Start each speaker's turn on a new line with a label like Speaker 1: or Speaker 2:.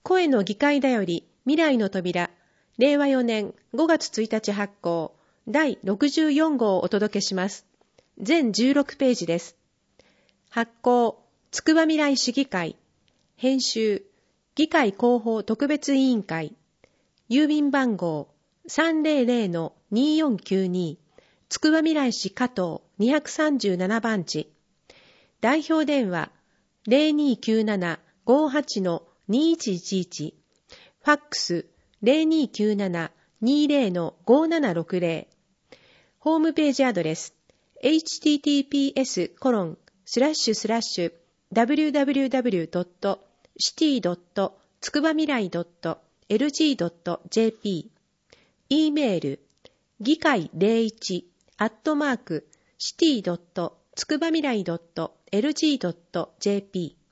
Speaker 1: 声の議会だより未来の扉、令和4年5月1日発行、第64号をお届けします。全16ページです。発行、つくばみらい市議会。編集、議会広報特別委員会。郵便番号 300-2492 つくばみらい市加藤237番地。代表電話 0297-58-2111 ファックス 0297-20-5760 ホームページアドレス https://www.city.tsukubamirai.lg.jp E メール議会01@city.tsukubamirai.lg.jp